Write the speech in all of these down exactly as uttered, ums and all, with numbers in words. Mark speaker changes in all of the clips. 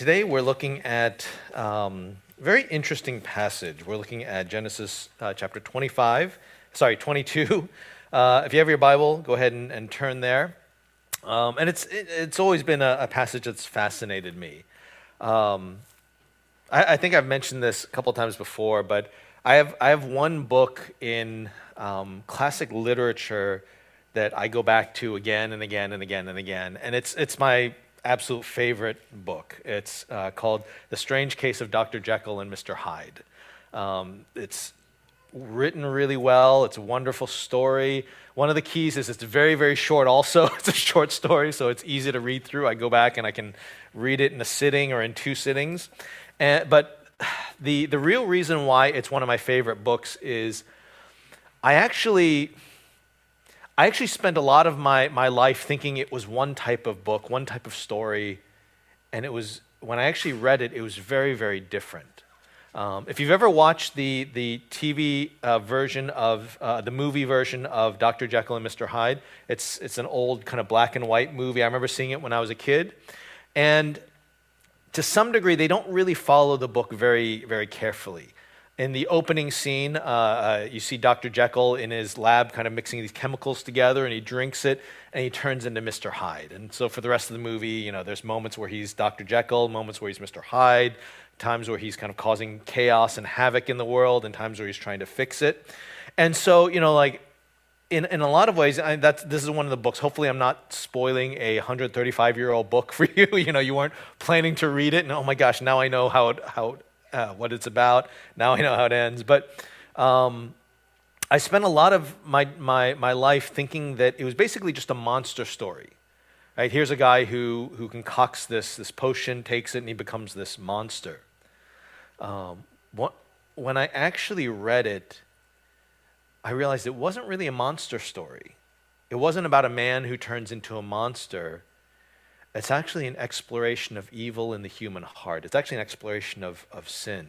Speaker 1: Today we're looking at um, a very interesting passage. We're looking at Genesis uh, chapter twenty-five, sorry, twenty-two. Uh, if you have your Bible, go ahead and, and turn there. Um, and it's it, it's always been a, a passage that's fascinated me. Um, I, I think I've mentioned this a couple times before, but I have I have one book in um, classic literature that I go back to again and again and again and again, and it's it's my absolute favorite book. It's uh, called The Strange Case of Doctor Jekyll and Mister Hyde. Um, it's written really well. It's a wonderful story. One of the keys is it's very, very short also. It's a short story, so it's easy to read through. I go back and I can read it in a sitting or in two sittings. And, but the, the real reason why it's one of my favorite books is I actually... I actually spent a lot of my, my life thinking it was one type of book, one type of story, and it was, when I actually read it, it was very, very different. Um, if you've ever watched the, the T V uh, version of, uh, the movie version of Doctor Jekyll and Mister Hyde, it's, it's an old kind of black and white movie. I remember seeing it when I was a kid, and to some degree, they don't really follow the book very, very carefully. In the opening scene, uh, uh, you see Doctor Jekyll in his lab kind of mixing these chemicals together, and he drinks it, and he turns into Mister Hyde. And so for the rest of the movie, you know, there's moments where he's Doctor Jekyll, moments where he's Mister Hyde, times where he's kind of causing chaos and havoc in the world, and times where he's trying to fix it. And so, you know, like, in, in a lot of ways, I, that's, this is one of the books. Hopefully I'm not spoiling a one hundred thirty-five-year-old book for you. You know, you weren't planning to read it, and oh my gosh, now I know how it, how it, Uh, what it's about. Now I know how it ends. But um, I spent a lot of my, my, my life thinking that it was basically just a monster story. Right? Here's a guy who, who concocts this, this potion, takes it, and he becomes this monster. Um, what, when I actually read it, I realized it wasn't really a monster story. It wasn't about a man who turns into a monster. It's actually an exploration of evil in the human heart. It's actually an exploration of, of sin.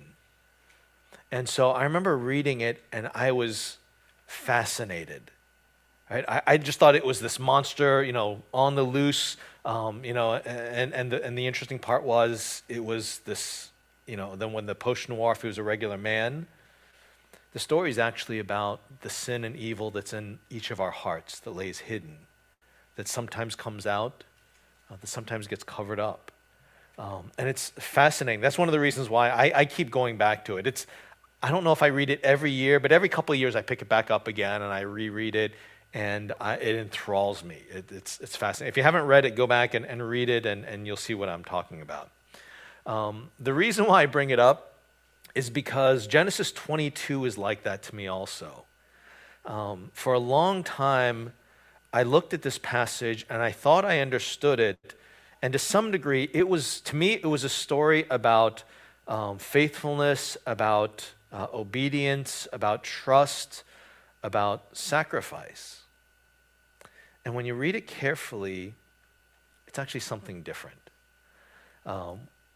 Speaker 1: And so I remember reading it, and I was fascinated. Right? I, I just thought it was this monster, you know, on the loose. Um, you know, and and the, and the interesting part was it was this, you know, then when the potion wore off, he was a regular man. The story is actually about the sin and evil that's in each of our hearts that lays hidden, that sometimes comes out, that sometimes gets covered up. Um, and it's fascinating. That's one of the reasons why I, I keep going back to it. It's, I don't know if I read it every year, but every couple of years I pick it back up again and I reread it, and I, it enthralls me. It, it's, it's fascinating. If you haven't read it, go back and, and read it, and, and you'll see what I'm talking about. Um, the reason why I bring it up is because Genesis twenty-two is like that to me also. Um, for a long time, I looked at this passage and I thought I understood it, and to some degree, it was, to me, it was a story about um, faithfulness, about uh, obedience, about trust, about sacrifice. And when you read it carefully, it's actually something different. Um,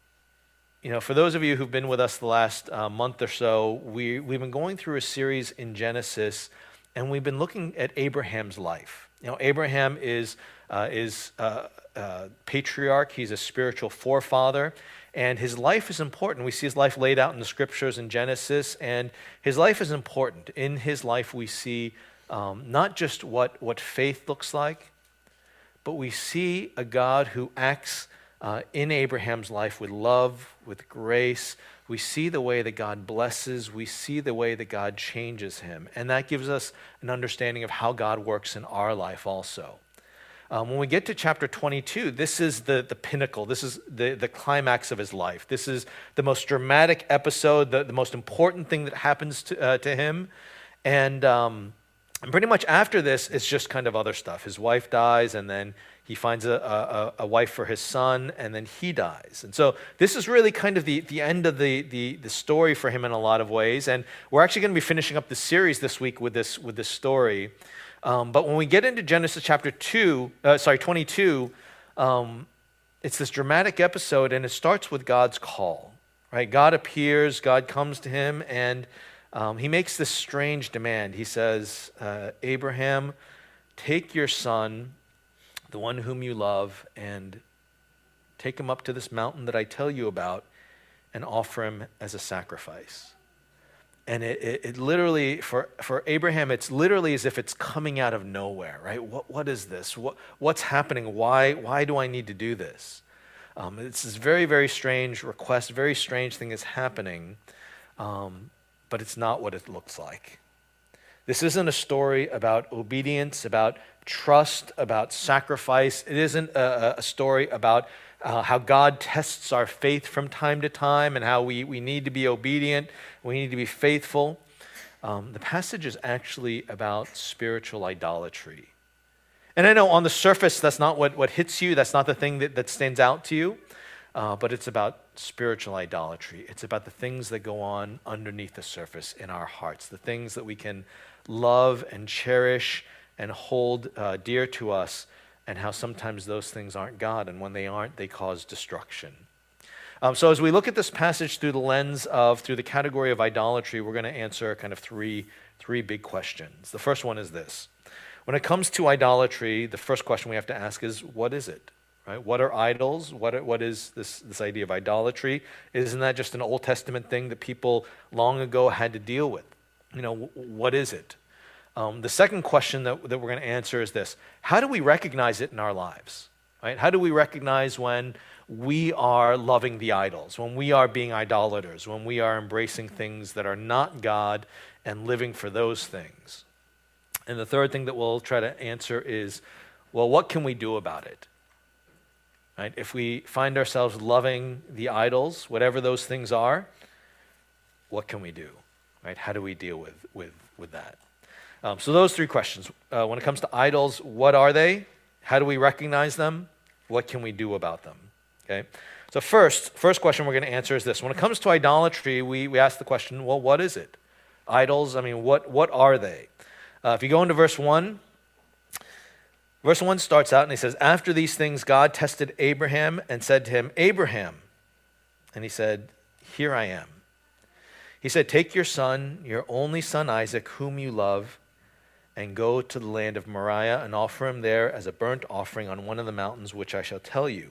Speaker 1: you know, for those of you who've been with us the last uh, month or so, we, we've been going through a series in Genesis, and we've been looking at Abraham's life. You know, Abraham is uh, is uh, uh, patriarch. He's a spiritual forefather, and his life is important. We see his life laid out in the scriptures in Genesis, and his life is important. In his life, we see um, not just what what faith looks like, but we see a God who acts uh, in Abraham's life with love, with grace. We see the way that God blesses. We see the way that God changes him. And that gives us an understanding of how God works in our life also. Um, when we get to chapter twenty-two, this is the, the pinnacle. This is the, the climax of his life. This is the most dramatic episode, the, the most important thing that happens to, uh, to him. And, um, and pretty much after this, it's just kind of other stuff. His wife dies, and then he finds a, a, a wife for his son, and then he dies. And so this is really kind of the, the end of the, the, the story for him in a lot of ways. And we're actually going to be finishing up the series this week with this, with this story. Um, but when we get into Genesis chapter two, uh, sorry, twenty-two, um, it's this dramatic episode, and it starts with God's call. Right? God appears, God comes to him, and um, he makes this strange demand. He says, uh, Abraham, take your son, the one whom you love, and Take him up to this mountain that I tell you about and offer him as a sacrifice. And it, it, it literally, for, for Abraham, it's literally as if it's coming out of nowhere, right? What, what is this? What, what's happening? Why, why do I need to do this? Um, it's this very, very strange request, very strange thing is happening, um, but it's not what it looks like. This isn't a story about obedience, about trust, about sacrifice. It isn't a, a story about uh, how God tests our faith from time to time and how we, we need to be obedient, we need to be faithful. Um, the passage is actually about spiritual idolatry. And I know on the surface that's not what, what hits you, that's not the thing that, that stands out to you, uh, but it's about spiritual idolatry. It's about the things that go on underneath the surface in our hearts, the things that we can love and cherish and hold uh, dear to us, and how sometimes those things aren't God, and when they aren't, they cause destruction. Um, so as we look at this passage through the lens of, through the category of idolatry, we're going to answer kind of three, three big questions. The first one is this. When it comes to idolatry, the first question we have to ask is, what is it? Right? What are idols? What, are, what is this, this idea of idolatry? Isn't that just an Old Testament thing that people long ago had to deal with? You know, what is it? Um, the second question that, that we're going to answer is this. How do we recognize it in our lives? Right? How do we recognize when we are loving the idols, when we are being idolaters, when we are embracing things that are not God and living for those things? And the third thing that we'll try to answer is, well, what can we do about it? Right? If we find ourselves loving the idols, whatever those things are, what can we do? Right? How do we deal with, with, with that? Um, so those three questions. Uh, when it comes to idols, what are they? How do we recognize them? What can we do about them? Okay. So first, first question we're going to answer is this. When it comes to idolatry, we, we ask the question, well, what is it? Idols, I mean, what, what are they? Uh, if you go into verse one, verse one starts out and he says, after these things, God tested Abraham and said to him, Abraham. And he said, here I am. He said, take your son, your only son Isaac, whom you love, and go to the land of Moriah and offer him there as a burnt offering on one of the mountains which I shall tell you.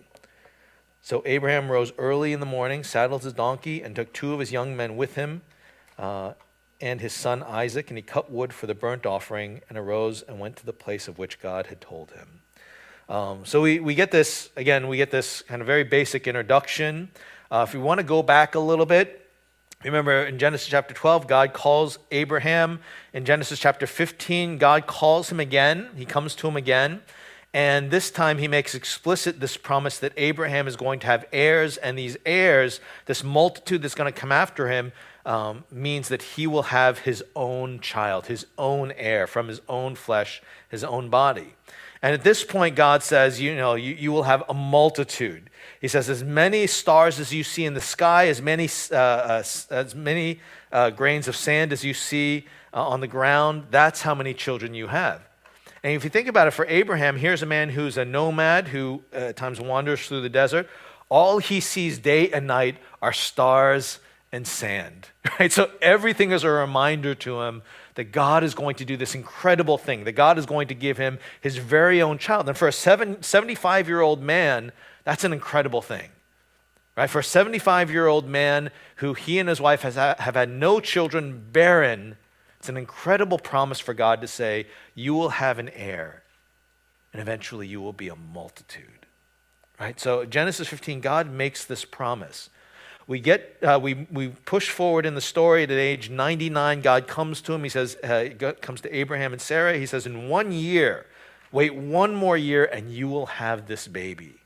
Speaker 1: So Abraham rose early in the morning, saddled his donkey, and took two of his young men with him, uh, and his son Isaac, and he cut wood for the burnt offering, and arose and went to the place of which God had told him. Um, so we, we get this, again, we get this kind of very basic introduction. Uh, if we want to go back a little bit, remember in Genesis chapter twelve, God calls Abraham. In Genesis chapter fifteen, God calls him again. He comes to him again. And this time he makes explicit this promise that Abraham is going to have heirs, and these heirs, this multitude that's going to come after him, um, means that he will have his own child, his own heir from his own flesh, his own body. And at this point, God says, you know, you, you will have a multitude. He says, as many stars as you see in the sky, as many, uh, uh, as many uh, grains of sand as you see uh, on the ground, that's how many children you have. And if you think about it, for Abraham, here's a man who's a nomad who uh, at times wanders through the desert. All he sees day and night are stars and sand, right? So everything is a reminder to him that God is going to do this incredible thing, that God is going to give him his very own child. And for a seven, seventy-five-year-old man, that's an incredible thing, right? For a seventy-five-year-old man who he and his wife has, have had no children, barren, it's an incredible promise for God to say, you will have an heir, and eventually you will be a multitude, right? So Genesis fifteen, God makes this promise. We get, uh, we we push forward in the story at age ninety-nine. God comes to him. He says, uh, comes to Abraham and Sarah. He says, in one year, wait one more year, and you will have this baby.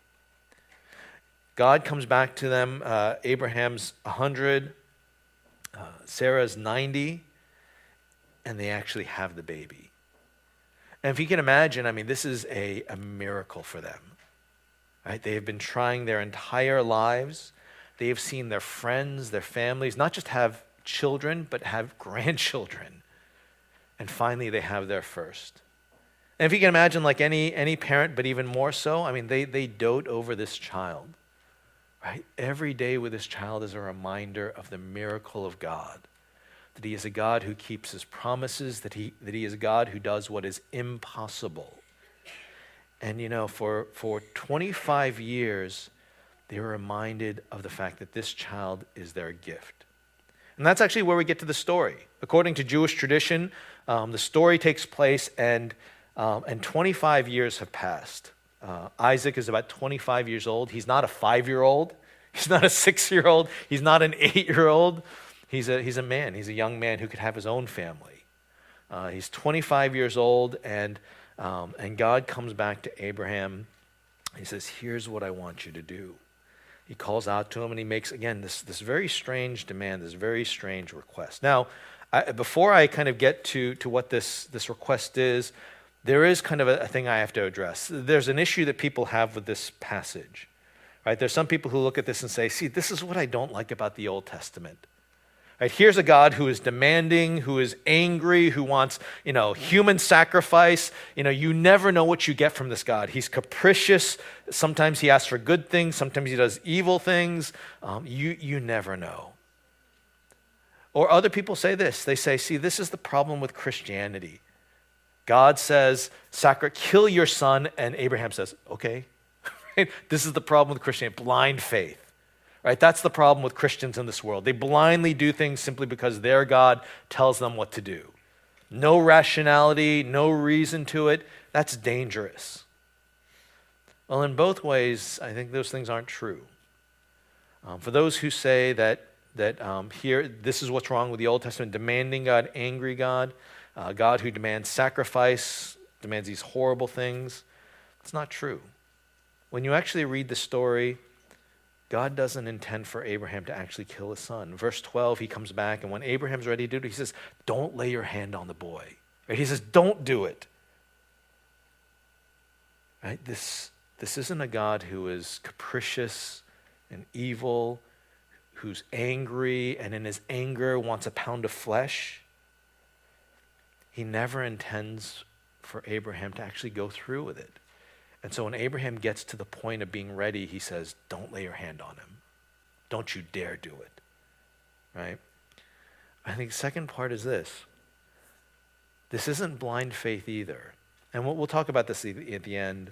Speaker 1: God comes back to them. Uh, Abraham's one hundred, uh, Sarah's ninety, and they actually have the baby. And if you can imagine, I mean, this is a, a miracle for them, right? They have been trying their entire lives. They have seen their friends, their families, not just have children, but have grandchildren. And finally, they have their first. And if you can imagine, like any, any parent, but even more so, I mean, they, they dote over this child, right? Every day with this child is a reminder of the miracle of God, that he is a God who keeps his promises, that he, that he is a God who does what is impossible. And, you know, for, for twenty-five years, they were reminded of the fact that this child is their gift. And that's actually where we get to the story. According to Jewish tradition, um, the story takes place and, um, and twenty-five years have passed. Uh, Isaac is about twenty-five years old. He's not a five-year-old. He's not a six-year-old. He's not an eight-year-old. He's a, he's a man. He's a young man who could have his own family. Uh, he's twenty-five years old, and, um, and God comes back to Abraham. He says, here's what I want you to do. He calls out to him, and he makes, again, this, this very strange demand, this very strange request. Now, I, before I kind of get to, to what this, this request is, there is kind of a, a thing I have to address. There's an issue that people have with this passage. Right? There's some people who look at this and say, see, this is what I don't like about the Old Testament. Right? Here's a God who is demanding, who is angry, who wants, you know, human sacrifice. You know, you never know what you get from this God. He's capricious. Sometimes he asks for good things. Sometimes he does evil things. Um, you, you never know. Or other people say this. They say, see, this is the problem with Christianity. God says, Sacra, kill your son, and Abraham says, okay. This is the problem with Christianity, blind faith. Right? That's the problem with Christians in this world. They blindly do things simply because their God tells them what to do. No rationality, no reason to it. That's dangerous. Well, in both ways, I think those things aren't true. Um, for those who say that that um, here, this is what's wrong with the Old Testament, demanding God, angry God, uh, God who demands sacrifice, demands these horrible things, it's not true. When you actually read the story, God doesn't intend for Abraham to actually kill his son. Verse twelve, he comes back, and when Abraham's ready to do it, he says, don't lay your hand on the boy. Right? He says, don't do it. Right? This, this isn't a God who is capricious and evil, who's angry, and in his anger wants a pound of flesh. He never intends for Abraham to actually go through with it. And so when Abraham gets to the point of being ready, he says, don't lay your hand on him. Don't you dare do it. Right? I think the second part is this. This isn't blind faith either. And we'll, we'll talk about this at the end.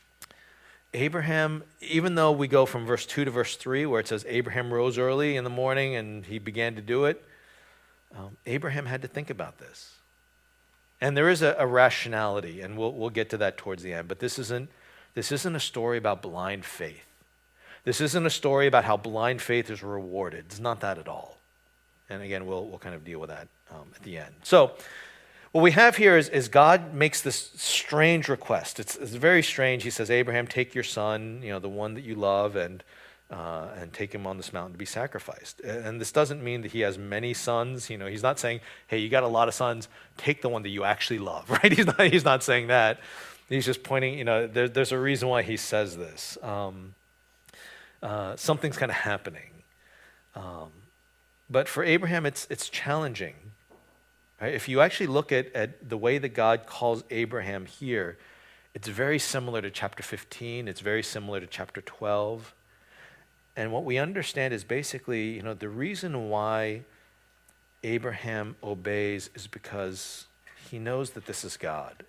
Speaker 1: Abraham, even though we go from verse two to verse three, where it says Abraham rose early in the morning and he began to do it, um, Abraham had to think about this. And there is a, a rationality, and we'll we'll get to that towards the end. But this isn't this isn't a story about blind faith. This isn't a story about how blind faith is rewarded. It's not that at all. And again, we'll we'll kind of deal with that um, at the end. So what we have here is, is God makes this strange request. It's, it's very strange. He says, Abraham, take your son, you know, the one that you love, and Uh, and take him on this mountain to be sacrificed. And this doesn't mean that he has many sons. You know, he's not saying, hey, you got a lot of sons, take the one that you actually love, right? He's not, he's not saying that. He's just pointing, you know, there, there's a reason why he says this. Um, uh, something's kind of happening. Um, but for Abraham, it's it's challenging. Right? If you actually look at, at the way that God calls Abraham here, it's very similar to chapter fifteen. It's very similar to chapter twelve. And what we understand is basically, you know, the reason why Abraham obeys is because he knows that this is God.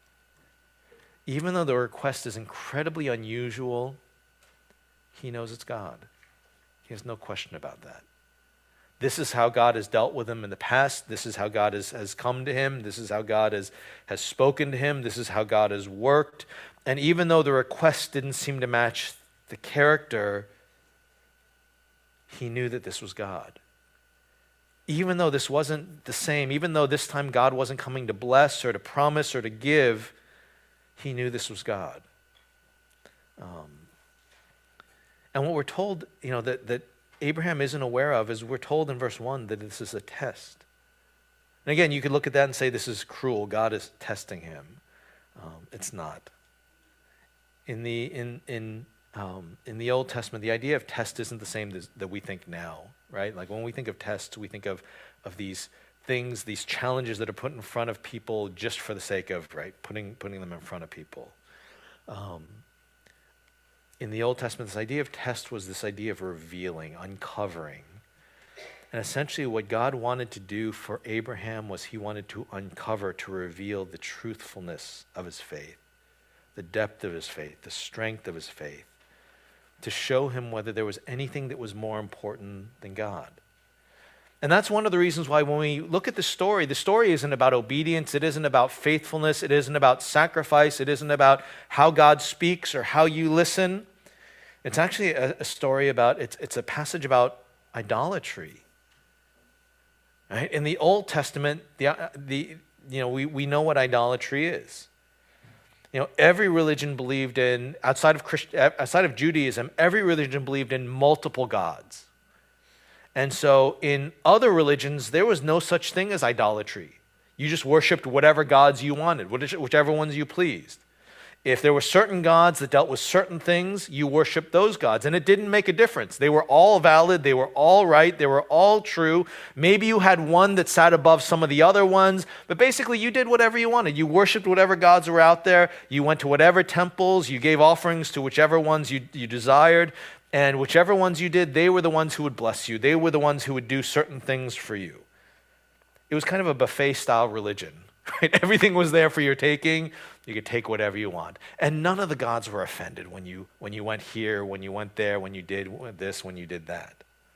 Speaker 1: Even though the request is incredibly unusual, he knows it's God. He has no question about that. This is how God has dealt with him in the past. This is how God has, has come to him. This is how God has, has spoken to him. This is how God has worked. And even though the request didn't seem to match the character, he knew that this was God. Even though this wasn't the same, even though this time God wasn't coming to bless or to promise or to give, he knew this was God. Um, and what we're told, you know, that, that Abraham isn't aware of is we're told in verse one that this is a test. And again, you could look at that and say this is cruel. God is testing him. Um, it's not. In the in in Um, in the Old Testament, the idea of test isn't the same as, that we think now, right? Like when we think of tests, we think of, of these things, these challenges that are put in front of people just for the sake of, right, putting, putting them in front of people. Um, in the Old Testament, this idea of test was this idea of revealing, uncovering. And essentially what God wanted to do for Abraham was he wanted to uncover, to reveal the truthfulness of his faith, the depth of his faith, the strength of his faith. to show him whether there was anything that was more important than God. And that's one of the reasons why when we look at the story, the story isn't about obedience, it isn't about faithfulness, it isn't about sacrifice, it isn't about how God speaks or how you listen. It's actually a, a story about, it's, it's a passage about idolatry. Right? In the Old Testament, the, the, you know, we, we know what idolatry is. You know, every religion believed in, outside of Christ, outside of Judaism, every religion believed in multiple gods. And so in other religions, there was no such thing as idolatry. You just worshiped whatever gods you wanted, whichever ones you pleased. If there were certain gods that dealt with certain things, you worshiped those gods. And it didn't make a difference. They were all valid. They were all right. They were all true. Maybe you had one that sat above some of the other ones. But basically, you did whatever you wanted. You worshiped whatever gods were out there. You went to whatever temples. You gave offerings to whichever ones you, you desired. And whichever ones you did, they were the ones who would bless you. They were the ones who would do certain things for you. It was kind of a buffet-style religion. Right? Everything was there for your taking. You could take whatever you want. And none of the gods were offended when you, when you went here, when you went there, when you did this, when you did that.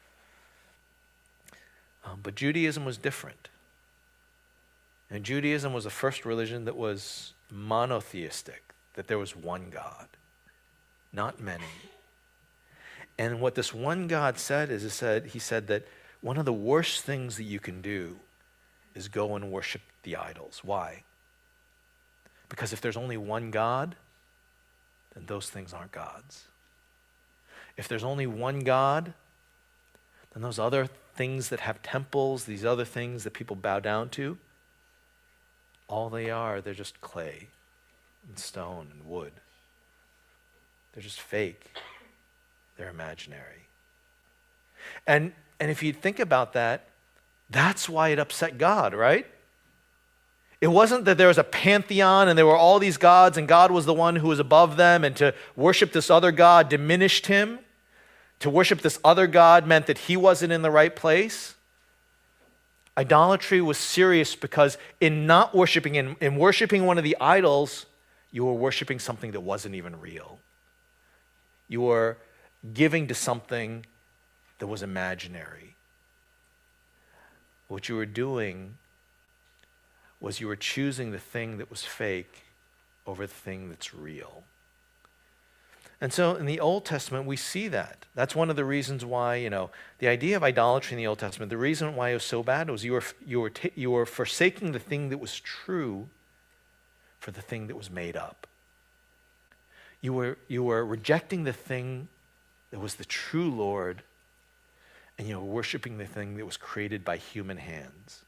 Speaker 1: Um, but Judaism was different. And Judaism was the first religion that was monotheistic, that there was one God, not many. And what this one God said is, it said, he said that one of the worst things that you can do is go and worship the idols. Why? Because if there's only one God, then those things aren't gods. If there's only one God, then those other things that have temples, these other things that people bow down to, all they are, they're just clay and stone and wood. They're just fake. They're imaginary. And, and if you think about that, that's why it upset God, right? It wasn't that there was a pantheon and there were all these gods and God was the one who was above them, and to worship this other God diminished him. To worship this other God meant that he wasn't in the right place. Idolatry was serious because in not worshiping, in, in worshiping one of the idols, you were worshiping something that wasn't even real. You were giving to something that was imaginary. What you were doing was you were choosing the thing that was fake over the thing that's real. And so in the Old Testament, we see that. That's one of the reasons why, you know, the idea of idolatry in the Old Testament, the reason why it was so bad was you were, you were, t- you were forsaking the thing that was true for the thing that was made up. You were, you were rejecting the thing that was the true Lord, and you were worshiping the thing that was created by human hands.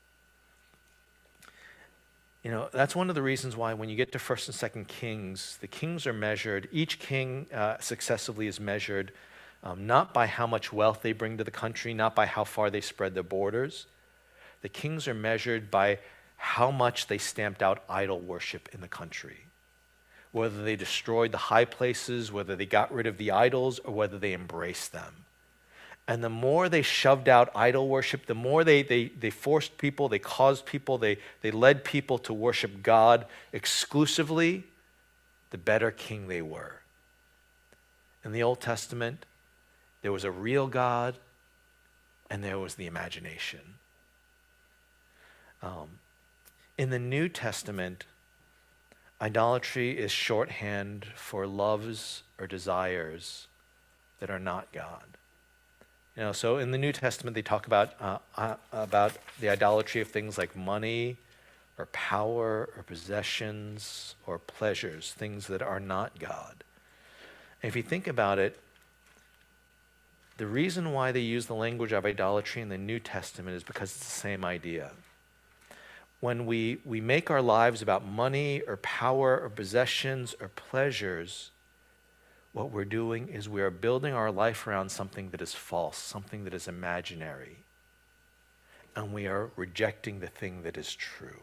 Speaker 1: You know, that's one of the reasons why when you get to First and Second Kings, the kings are measured, each king uh, successively is measured um, not by how much wealth they bring to the country, not by how far they spread their borders. The kings are measured by how much they stamped out idol worship in the country. Whether they destroyed the high places, whether they got rid of the idols, or whether they embraced them. And the more they shoved out idol worship, the more they, they, they forced people, they caused people, they, they led people to worship God exclusively, the better king they were. In the Old Testament, there was a real God, and there was the imagination. Um, in the New Testament, idolatry is shorthand for loves or desires that are not God. You know, so in the New Testament, they talk about uh, uh, about the idolatry of things like money, or power, or possessions, or pleasures, things that are not God. And if you think about it, the reason why they use the language of idolatry in the New Testament is because it's the same idea. When we, we make our lives about money, or power, or possessions, or pleasures, what we're doing is we are building our life around something that is false, something that is imaginary. And we are rejecting the thing that is true.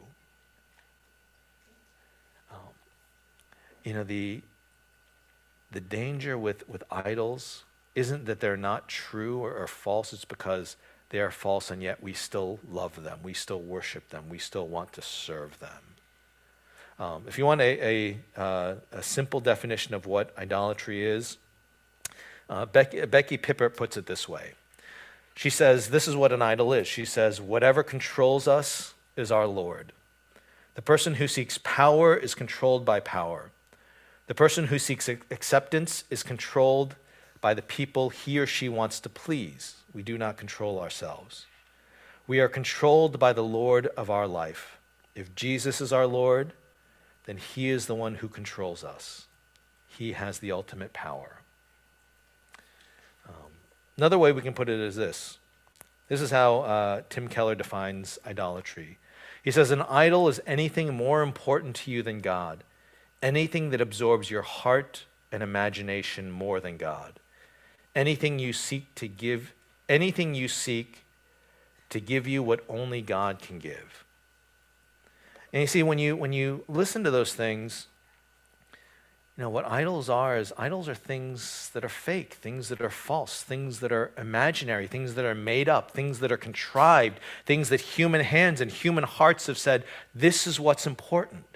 Speaker 1: Um, you know, the, the danger with, with idols isn't that they're not true or, or false, it's because they are false and yet we still love them, we still worship them, we still want to serve them. Um, if you want a, a, uh, a simple definition of what idolatry is, Uh, Becky, Becky Pippert puts it this way. She says, this is what an idol is. She says, whatever controls us is our Lord. The person who seeks power is controlled by power. The person who seeks acceptance is controlled by the people he or she wants to please. We do not control ourselves. We are controlled by the Lord of our life. If Jesus is our Lord, then he is the one who controls us. He has the ultimate power. Um, another way we can put it is this. This is how uh, Tim Keller defines idolatry. He says, an idol is anything more important to you than God, anything that absorbs your heart and imagination more than God, anything you seek to give, anything you seek to give you what only God can give. And you see, when you when you listen to those things, you know, what idols are is idols are things that are fake, things that are false, things that are imaginary, things that are made up, things that are contrived, things that human hands and human hearts have said, this is what's important.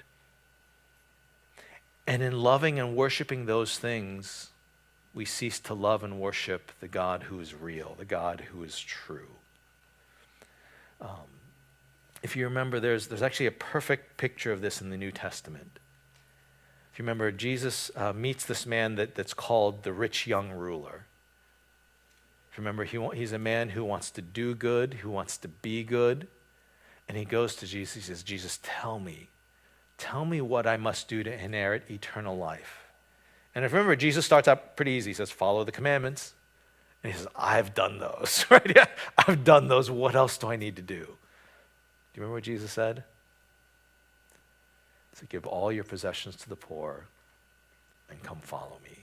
Speaker 1: And in loving and worshiping those things, we cease to love and worship the God who is real, the God who is true. Um, if you remember, there's, there's actually a perfect picture of this in the New Testament. If you remember, Jesus uh, meets this man that, that's called the rich young ruler. If you remember, he, he's a man who wants to do good, who wants to be good. And he goes to Jesus, he says, Jesus, tell me, tell me what I must do to inherit eternal life. And if you remember, Jesus starts out pretty easy. He says, follow the commandments. And he says, I've done those, right? Yeah, I've done those. What else do I need to do? Do you remember what Jesus said? He said, give all your possessions to the poor and come follow me.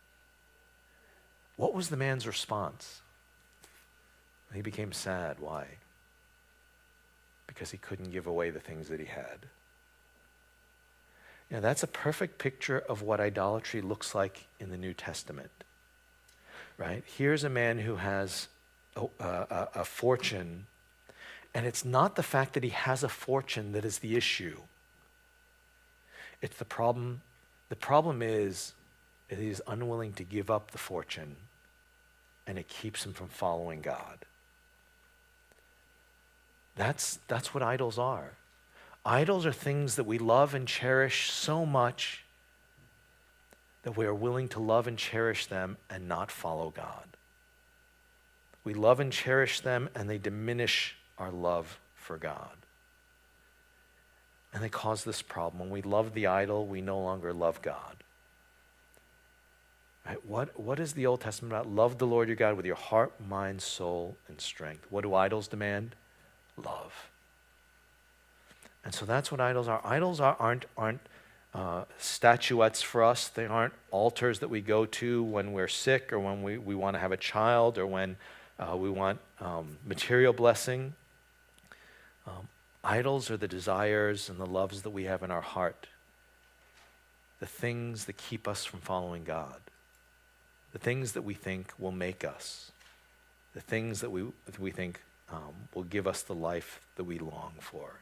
Speaker 1: What was the man's response? He became sad. Why? Because he couldn't give away the things that he had. You know, that's a perfect picture of what idolatry looks like in the New Testament. Right? Here's a man who has a, a, a fortune, and it's not the fact that he has a fortune that is the issue. It's the problem. The problem is that he's unwilling to give up the fortune, and it keeps him from following God. That's, that's what idols are. Idols are things that we love and cherish so much that we are willing to love and cherish them and not follow God. We love and cherish them, and they diminish our love for God. And they cause this problem. When we love the idol, we no longer love God. Right? What, what is the Old Testament about? Love the Lord your God with your heart, mind, soul, and strength. What do idols demand? Love. And so that's what idols are. Idols are, aren't, aren't uh, statuettes for us. They aren't altars that we go to when we're sick or when we, we want to have a child or when uh, we want um, material blessing. Um, idols are the desires and the loves that we have in our heart. The things that keep us from following God. The things that we think will make us. The things that we, that we think um, will give us the life that we long for.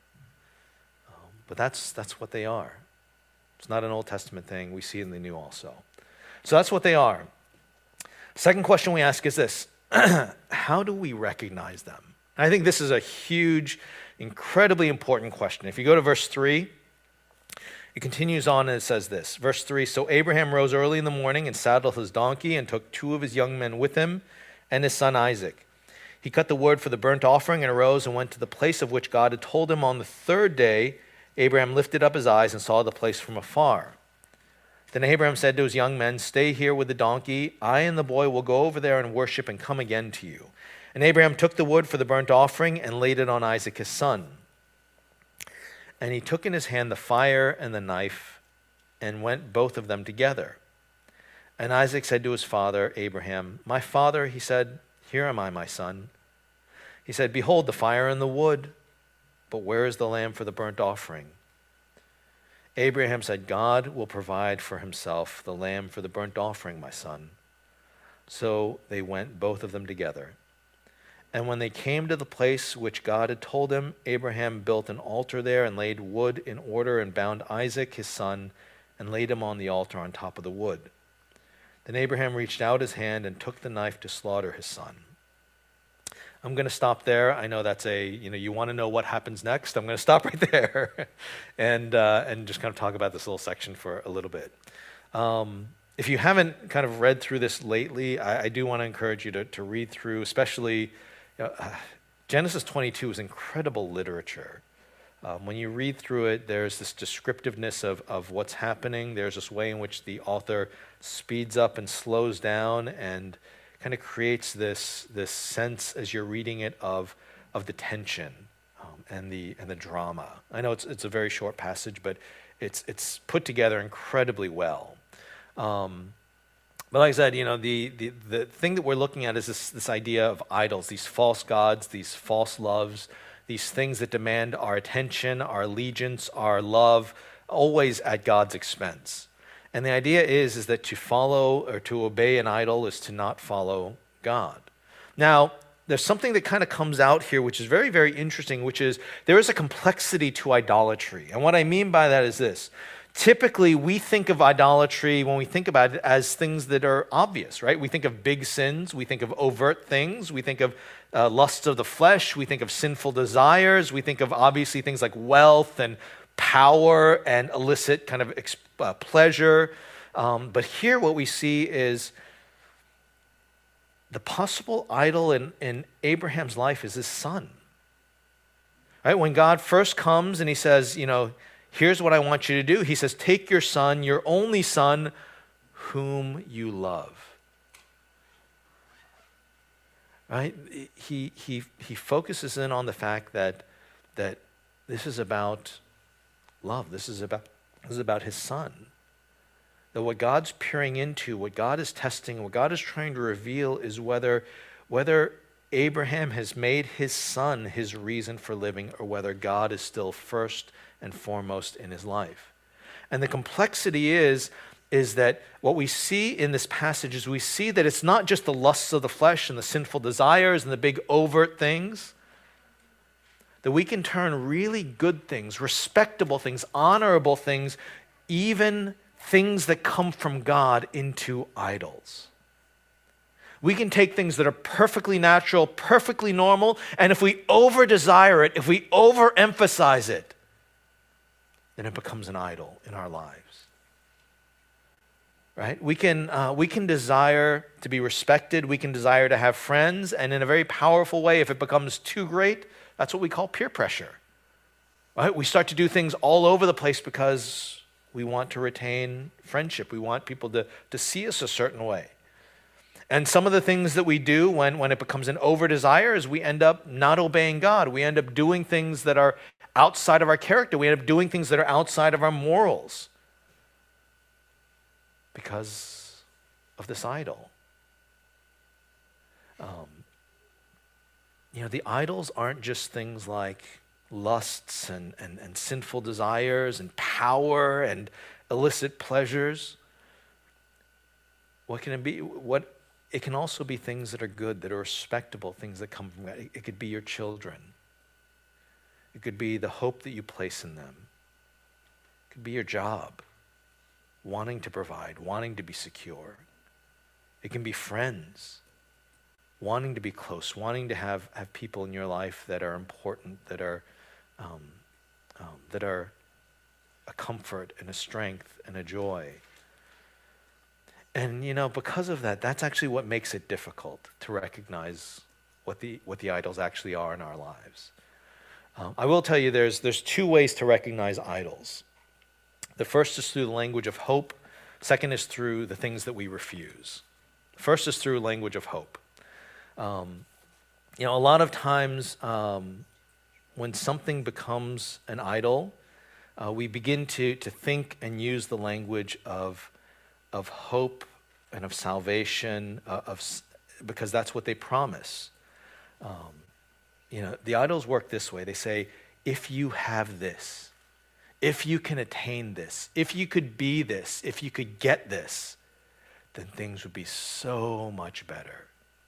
Speaker 1: But that's that's what they are. It's not an Old Testament thing. We see it in the New also. So that's what they are. Second question we ask is this. How do we recognize them? And I think this is a huge, incredibly important question. If you go to verse three, it continues on and it says this. Verse three, so Abraham rose early in the morning and saddled his donkey and took two of his young men with him and his son Isaac. He cut the wood for the burnt offering and arose and went to the place of which God had told him. On the third day, Abraham lifted up his eyes and saw the place from afar. Then Abraham said to his young men, stay here with the donkey. I and the boy will go over there and worship and come again to you. And Abraham took the wood for the burnt offering and laid it on Isaac his son. And he took in his hand the fire and the knife and went both of them together. And Isaac said to his father, Abraham, my father, he said, here am I, my son. He said, behold the fire and the wood, but where is the lamb for the burnt offering? Abraham said, God will provide for himself the lamb for the burnt offering, my son. So they went, both of them together. And when they came to the place which God had told him, Abraham built an altar there and laid wood in order and bound Isaac, his son, and laid him on the altar on top of the wood. Then Abraham reached out his hand and took the knife to slaughter his son. I'm going to stop there. I know that's a, you know, you want to know what happens next. I'm going to stop right there and, uh, and just kind of talk about this little section for a little bit. Um, if you haven't kind of read through this lately, I, I do want to encourage you to, to read through, especially you know, uh, Genesis twenty-two is incredible literature. Um, when you read through it, there's this descriptiveness of, of what's happening. There's this way in which the author speeds up and slows down and kind of creates this, this sense as you're reading it of, of the tension um, and, the, and the drama. I know it's, it's a very short passage, but it's, it's put together incredibly well. Um, but like I said, you know, the, the, the thing that we're looking at is this, this idea of idols, these false gods, these false loves, these things that demand our attention, our allegiance, our love, always at God's expense. And the idea is, is that to follow or to obey an idol is to not follow God. Now, there's something that kind of comes out here which is very, very interesting, which is there is a complexity to idolatry. And what I mean by that is this. Typically, we think of idolatry, when we think about it, as things that are obvious, right? We think of big sins. We think of overt things. We think of uh, lusts of the flesh. We think of sinful desires. We think of, obviously, things like wealth and power and illicit kind of ex- uh, pleasure. Um, but here what we see is the possible idol in, in Abraham's life is his son. Right? When God first comes and he says, you know, here's what I want you to do. He says, take your son, your only son, whom you love. Right? He, he, he focuses in on the fact that, that this is about love. This is about, this is about his son. That what God's peering into, what God is testing, what God is trying to reveal is whether, whether Abraham has made his son his reason for living or whether God is still first and foremost in his life. And the complexity is, is that what we see in this passage is we see that it's not just the lusts of the flesh and the sinful desires and the big overt things, that we can turn really good things, respectable things, honorable things, even things that come from God into idols. We can take things that are perfectly natural, perfectly normal, and if we over-desire it, if we overemphasize it, then it becomes an idol in our lives. Right? We can, uh, we can desire to be respected. We can desire to have friends. And in a very powerful way, if it becomes too great, that's what we call peer pressure. Right? We start to do things all over the place because we want to retain friendship. We want people to, to see us a certain way. And some of the things that we do when, when it becomes an over-desire is we end up not obeying God. We end up doing things that are outside of our character. We end up doing things that are outside of our morals because of this idol. Um, you know, the idols aren't just things like lusts and, and, and sinful desires and power and illicit pleasures. What can it be? What it can also be things that are good, that are respectable, things that come from God. It, it could be your children. It could be the hope that you place in them. It could be your job, wanting to provide, wanting to be secure. It can be friends, wanting to be close, wanting to have, have people in your life that are important, that are um, um, that are a comfort and a strength and a joy. And you know, because of that, that's actually what makes it difficult to recognize what the what the idols actually are in our lives. Um, I will tell you, there's there's two ways to recognize idols. The first is through the language of hope. Second is through the things that we refuse. First is through language of hope. Um, you know, a lot of times um, when something becomes an idol, uh, we begin to to think and use the language of of hope and of salvation, uh, of because that's what they promise. Um, you know, the idols work this way. They say, if you have this, if you can attain this, if you could be this, if you could get this, then things would be so much better.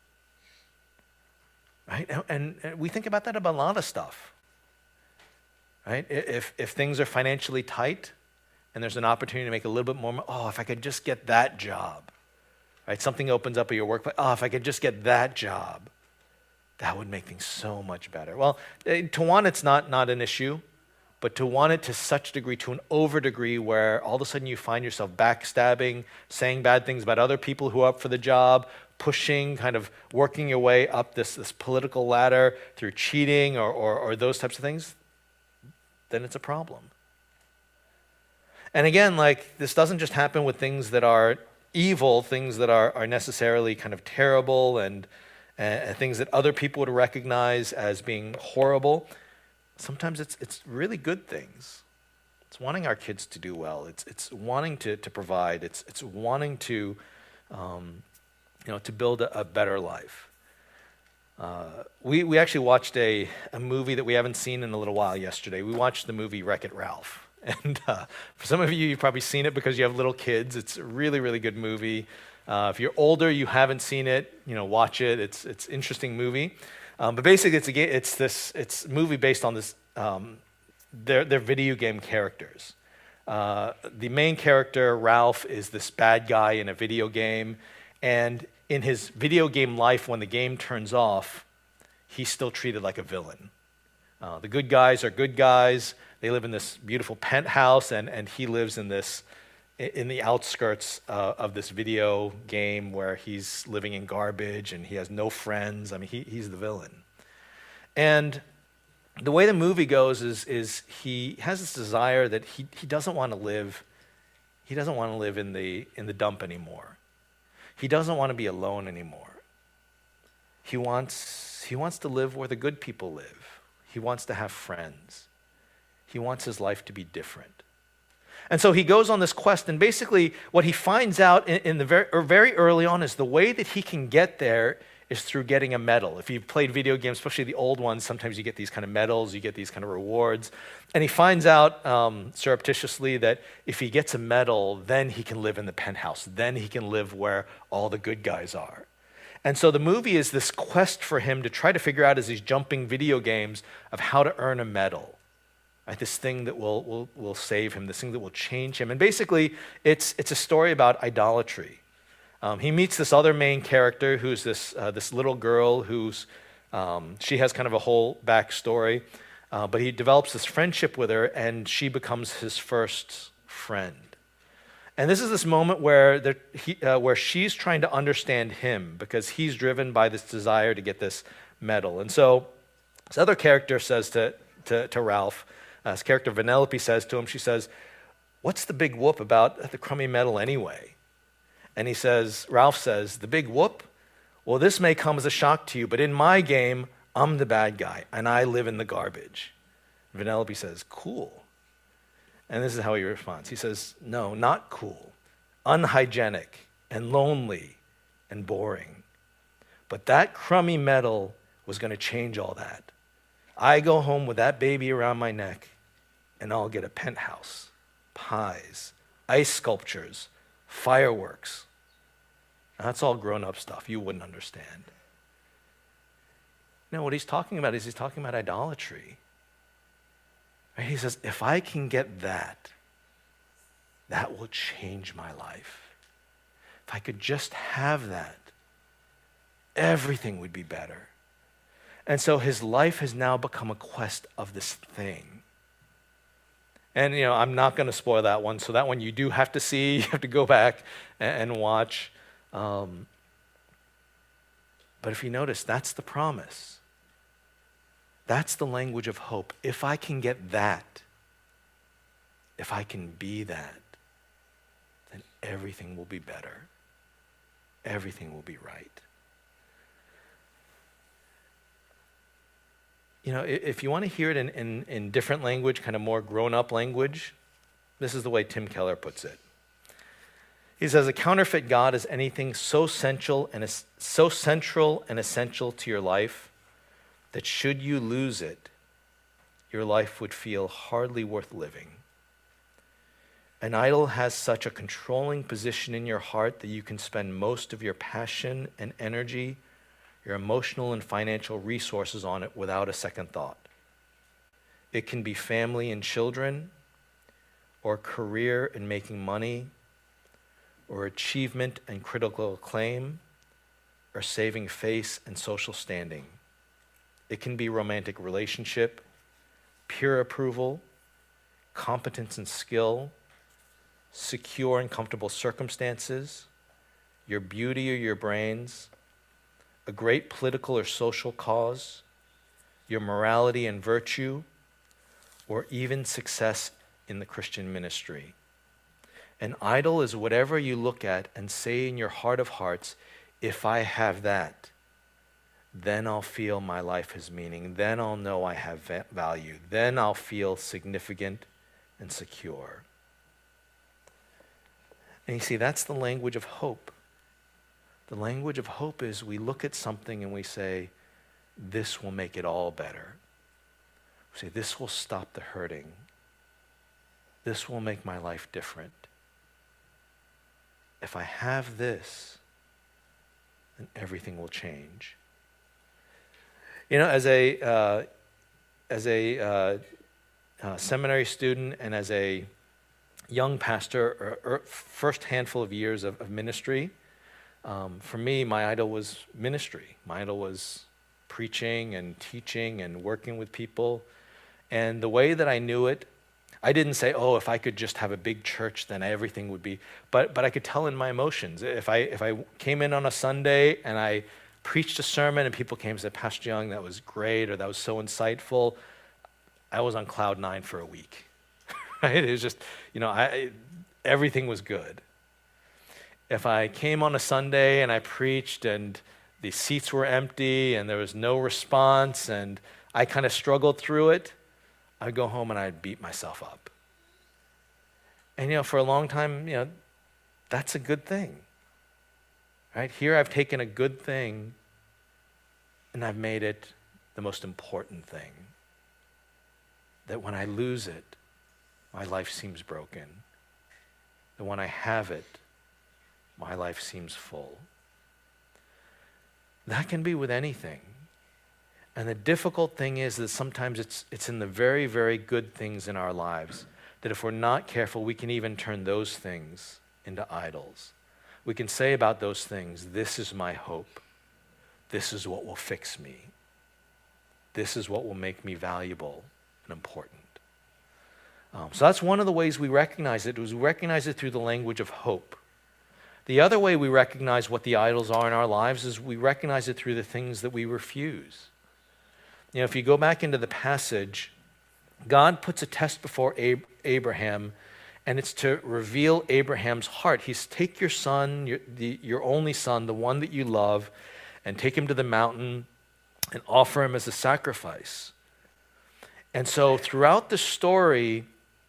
Speaker 1: Right? And, and we think about that about a lot of stuff. Right? If if things are financially tight and there's an opportunity to make a little bit more, oh, if I could just get that job. right? Something opens up at your workplace. Oh, if I could just get that job, that would make things so much better. Well, eh, to want it's not, not an issue, but to want it to such degree, to an over degree where all of a sudden you find yourself backstabbing, saying bad things about other people who are up for the job, pushing, kind of working your way up this, this political ladder through cheating or, or, or those types of things, then it's a problem. And again, like, this doesn't just happen with things that are evil, things that are, are necessarily kind of terrible and, and things that other people would recognize as being horrible. Sometimes it's it's really good things. It's wanting our kids to do well. It's it's wanting to to provide. It's it's wanting to, um, you know, to build a, a better life. Uh, we we actually watched a a movie that we haven't seen in a little while yesterday. We watched the movie Wreck-It Ralph, and uh, for some of you, you've probably seen it because you have little kids. It's a really really good movie. Uh, if you're older, you haven't seen it, you know, watch it. It's it's an interesting movie. Um, but basically, it's a ga- it's this it's a movie based on this. Um, they're, they're video game characters. Uh, the main character, Ralph, is this bad guy in a video game, and in his video game life, when the game turns off, he's still treated like a villain. Uh, the good guys are good guys. They live in this beautiful penthouse, and and he lives in this in the outskirts uh, of this video game where he's living in garbage and he has no friends. I mean, he, he's the villain. And the way the movie goes is, is he has this desire that he, he doesn't want to live, he doesn't want to live in the, in the dump anymore. He doesn't want to be alone anymore. He wants, he wants to live where the good people live. He wants to have friends. He wants his life to be different. And so he goes on this quest, and basically what he finds out in, in the very, or very early on is the way that he can get there is through getting a medal. If you've played video games, especially the old ones, sometimes you get these kind of medals, you get these kind of rewards. And he finds out um, surreptitiously that if he gets a medal, then he can live in the penthouse. Then he can live where all the good guys are. And so the movie is this quest for him to try to figure out as he's jumping video games of how to earn a medal. Right, this thing that will, will, will save him, this thing that will change him. And basically, it's, it's a story about idolatry. Um, he meets this other main character who's this, uh, this little girl who's, um, she has kind of a whole backstory, uh, but he develops this friendship with her, and she becomes his first friend. And this is this moment where, he, uh, where she's trying to understand him because he's driven by this desire to get this medal. And so this other character says to, to, to Ralph, Uh, his character Vanellope says to him, she says, "What's the big whoop about the crummy medal anyway?" And he says, Ralph says, "The big whoop? Well, this may come as a shock to you, but in my game, I'm the bad guy, and I live in the garbage." Vanellope says, "Cool." And this is how he responds. He says, "No, not cool. Unhygienic and lonely and boring. But that crummy medal was going to change all that. I go home with that baby around my neck, and I'll get a penthouse, pies, ice sculptures, fireworks." Now, that's all grown-up stuff. You wouldn't understand. No, what he's talking about is he's talking about idolatry. Right? He says, if I can get that, that will change my life. If I could just have that, everything would be better. And so his life has now become a quest of this thing. And, you know, I'm not going to spoil that one. So that one you do have to see. You have to go back and, and watch. Um, but if you notice, that's the promise. That's the language of hope. If I can get that, if I can be that, then everything will be better. Everything will be right. You know, if you want to hear it in, in, in different language, kind of more grown-up language, this is the way Tim Keller puts it. He says, "A counterfeit God is anything so central and so central and essential to your life that should you lose it, your life would feel hardly worth living. An idol has such a controlling position in your heart that you can spend most of your passion and energy, your emotional and financial resources on it without a second thought. It can be family and children, or career and making money, or achievement and critical acclaim, or saving face and social standing. It can be romantic relationship, peer approval, competence and skill, secure and comfortable circumstances, your beauty or your brains, a great political or social cause, your morality and virtue, or even success in the Christian ministry. An idol is whatever you look at and say in your heart of hearts, if I have that, then I'll feel my life has meaning. Then I'll know I have va- value. Then I'll feel significant and secure. And you see, that's the language of hope. The language of hope is we look at something and we say, this will make it all better. We say, this will stop the hurting. This will make my life different. If I have this, then everything will change. You know, as a uh, as a uh, uh, seminary student and as a young pastor, or, or first handful of years of, of ministry, um, for me, my idol was ministry. My idol was preaching and teaching and working with people. And the way that I knew it, I didn't say, oh, if I could just have a big church, then everything would be, but but I could tell in my emotions. If I if I came in on a Sunday and I preached a sermon and people came and said, Pastor Young, that was great, or that was so insightful, I was on cloud nine for a week. Right? It was just, you know, I everything was good. If I came on a Sunday and I preached and the seats were empty and there was no response and I kind of struggled through it, I'd go home and I'd beat myself up. And, you know, for a long time, you know, that's a good thing. Right? Here I've taken a good thing and I've made it the most important thing. That when I lose it, my life seems broken. That when I have it, my life seems full. That can be with anything. And the difficult thing is that sometimes it's it's in the very, very good things in our lives that if we're not careful, we can even turn those things into idols. We can say about those things, this is my hope. This is what will fix me. This is what will make me valuable and important. Um, so that's one of the ways we recognize it, is we recognize it through the language of hope. The other way we recognize what the idols are in our lives is we recognize it through the things that we refuse. You know, if you go back into the passage, God puts a test before Ab- Abraham, and it's to reveal Abraham's heart. He's take your son, your, the, your only son, the one that you love, and take him to the mountain and offer him as a sacrifice. And so throughout the story,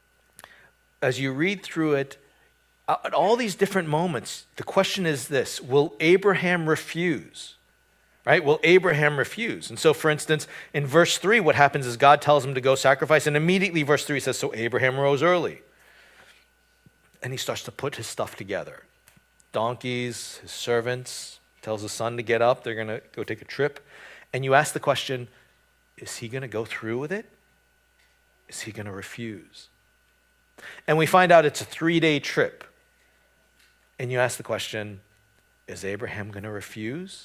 Speaker 1: as you read through it, at all these different moments, the question is this: will Abraham refuse? Right? Will Abraham refuse? And so, for instance, in verse three, what happens is God tells him to go sacrifice, and immediately verse three says, so Abraham rose early. And he starts to put his stuff together. Donkeys, his servants, tells his son to get up, they're going to go take a trip. And you ask the question, is he going to go through with it? Is he going to refuse? And we find out it's a three-day trip. And you ask the question, is Abraham going to refuse?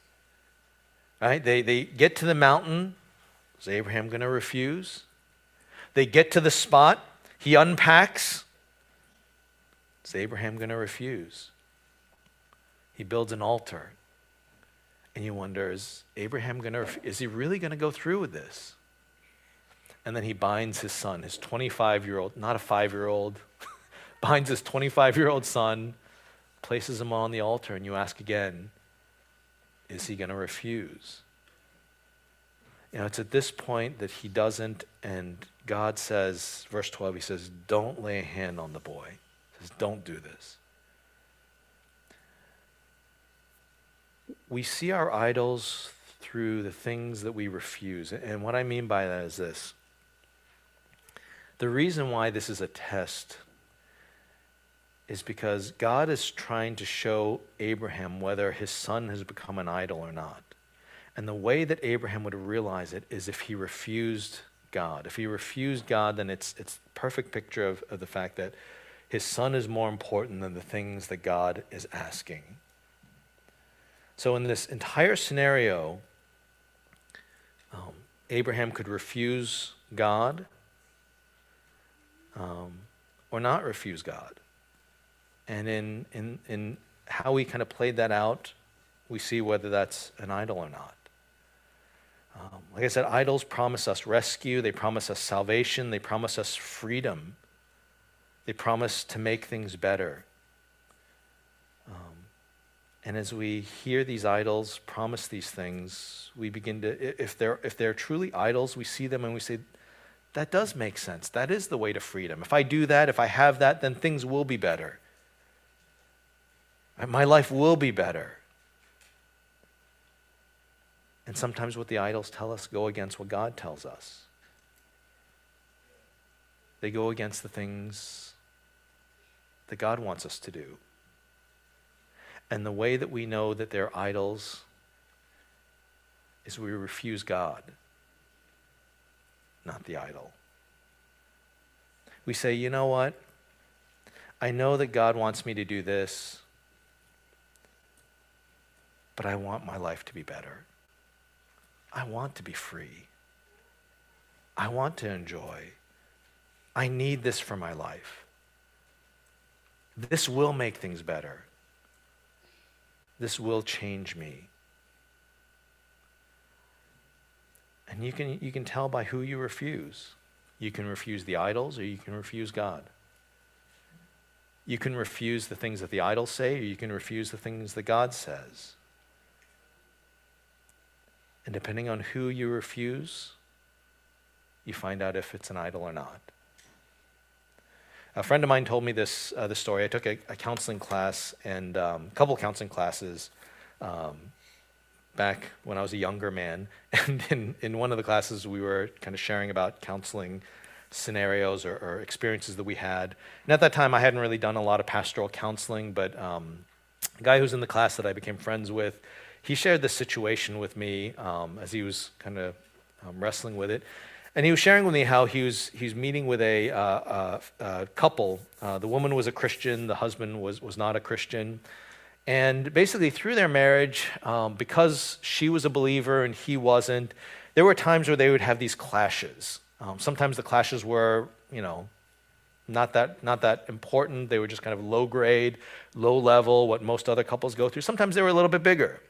Speaker 1: Right? They, they get to the mountain. Is Abraham going to refuse? They get to the spot. He unpacks. Is Abraham going to refuse? He builds an altar. And you wonder, is Abraham going to, is he really going to go through with this? And then he binds his son, his twenty-five-year-old, not a five-year-old, binds his twenty-five-year-old son, places him on the altar, and you ask again, is he going to refuse? You know, it's at this point that he doesn't, and God says, verse twelve, he says, don't lay a hand on the boy. He says, don't do this. We see our idols through the things that we refuse. And what I mean by that is this. The reason why this is a test is because God is trying to show Abraham whether his son has become an idol or not. And the way that Abraham would realize it is if he refused God. If he refused God, then it's it's a perfect picture of, of the fact that His son is more important than the things that God is asking. So in this entire scenario, um, Abraham could refuse God um, or not refuse God. And in, in, in how we kind of played that out, we see whether that's an idol or not. Um, like I said, idols promise us rescue, they promise us salvation, they promise us freedom. They promise to make things better. Um, and as we hear these idols promise these things, we begin to, if they're, if they're truly idols, we see them and we say, that does make sense. That is the way to freedom. If I do that, if I have that, then things will be better. My life will be better. And sometimes what the idols tell us go against what God tells us. They go against the things that God wants us to do. And the way that we know that they're idols is we refuse God, not the idol. We say, you know what? I know that God wants me to do this, but I want my life to be better. I want to be free. I want to enjoy. I need this for my life. This will make things better. This will change me. And you can, you can tell by who you refuse. You can refuse the idols or you can refuse God. You can refuse the things that the idols say or you can refuse the things that God says. And depending on who you refuse, you find out if it's an idol or not. A friend of mine told me this, uh, this story. I took a, a counseling class and um, a couple counseling classes um, back when I was a younger man. And in, in one of the classes, we were kind of sharing about counseling scenarios or, or experiences that we had. And at that time, I hadn't really done a lot of pastoral counseling, but um, a guy who's in the class that I became friends with, he shared this situation with me um, as he was kind of um, wrestling with it. And he was sharing with me how he was, he was meeting with a, uh, uh, uh, couple. Uh, the woman was a Christian, the husband was, was not a Christian. And basically through their marriage, um, because she was a believer and he wasn't, there were times where they would have these clashes. Um, sometimes the clashes were, you know, not that, not that important. They were just kind of low grade, low level, what most other couples go through. Sometimes they were a little bit bigger.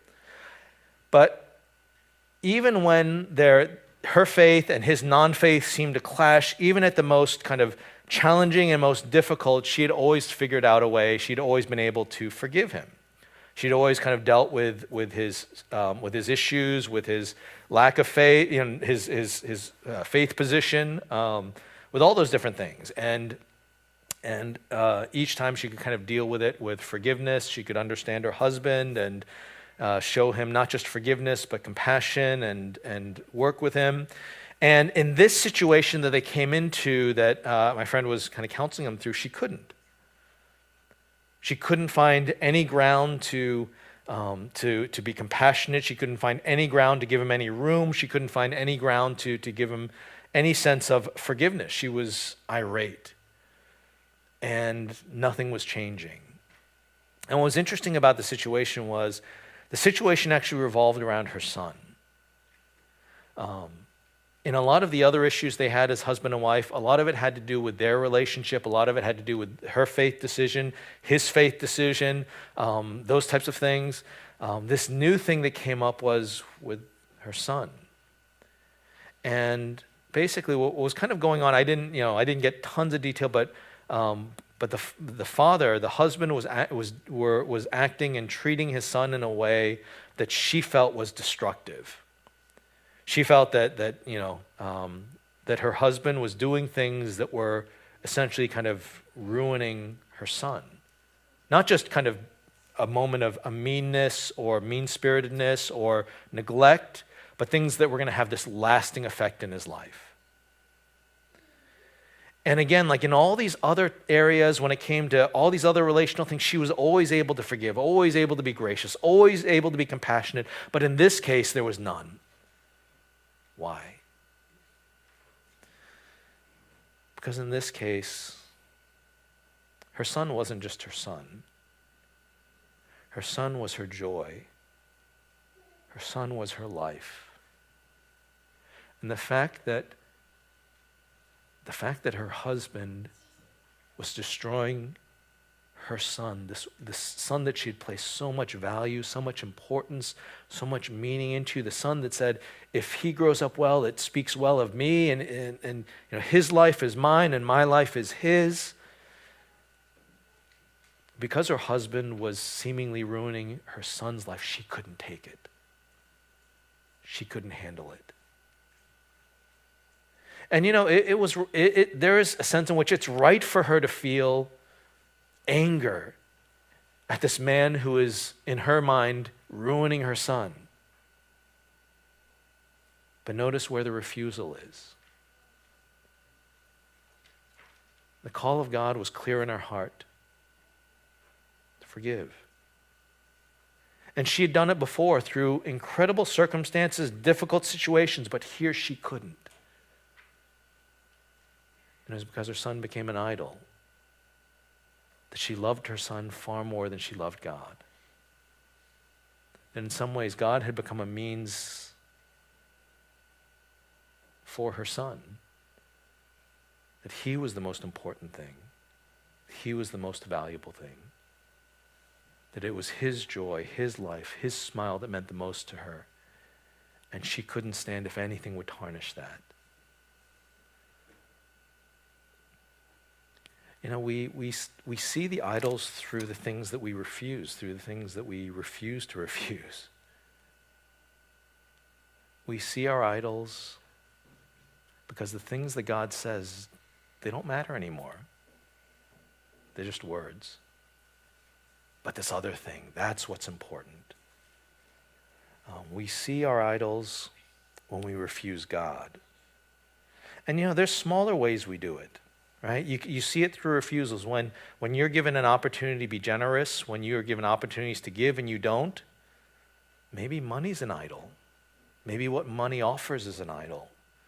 Speaker 1: But even when their, her faith and his non-faith seemed to clash, even at the most kind of challenging and most difficult, she had always figured out a way. She'd always been able to forgive him. She'd always kind of dealt with with his um, with his issues, with his lack of faith, you know, his his his uh, faith position, um, with all those different things. And and uh, each time she could kind of deal with it with forgiveness. She could understand her husband and uh, show him not just forgiveness but compassion and and work with him. And in this situation that they came into, that uh, my friend was kind of counseling them through, she couldn't. She couldn't find any ground to, um, to, to be compassionate. She couldn't find any ground to give him any room. She couldn't find any ground to, to give him any sense of forgiveness. She was irate, and nothing was changing. And what was interesting about the situation was the situation actually revolved around her son. Um, In a lot of the other issues they had as husband and wife, a lot of it had to do with their relationship. A lot of it had to do with her faith decision, his faith decision, um, those types of things. Um, this new thing that came up was with her son. And basically what was kind of going on, I didn't, you know, I didn't get tons of detail, but um, but the the father, the husband was was were, was acting and treating his son in a way that she felt was destructive. She felt that, that you know, um, that her husband was doing things that were essentially kind of ruining her son. Not just kind of a moment of a meanness or mean-spiritedness or neglect, but things that were going to have this lasting effect in his life. And again, like in all these other areas, when it came to all these other relational things, she was always able to forgive, always able to be gracious, always able to be compassionate. But in this case, there was none. Why? Because in this case, her son wasn't just her son. Her son was her joy. Her son was her life. And the fact that the fact that her husband was destroying her son, this, this son that she had placed so much value, so much importance, so much meaning into, the son that said, if he grows up well, it speaks well of me, and, and, and you know, his life is mine and my life is his. Because her husband was seemingly ruining her son's life, she couldn't take it. She couldn't handle it. And you know, it, it was it, it, there is a sense in which it's right for her to feel anger at this man who is, in her mind, ruining her son. But notice where the refusal is. The call of God was clear in her heart to forgive. And she had done it before through incredible circumstances, difficult situations, but here she couldn't. And it was because her son became an idol, that she loved her son far more than she loved God. And in some ways, God had become a means for her son. That he was the most important thing. He was the most valuable thing. That it was his joy, his life, his smile that meant the most to her. And she couldn't stand if anything would tarnish that. You know, we, we, we see the idols through the things that we refuse, through the things that we refuse to refuse. We see our idols because the things that God says, they don't matter anymore. They're just words. But this other thing, that's what's important. Um, we see our idols when we refuse God. And you know, there's smaller ways we do it. Right? You, you see it through refusals. When, when you're given an opportunity to be generous, when you're given opportunities to give and you don't, maybe money's an idol. Maybe what money offers is an idol.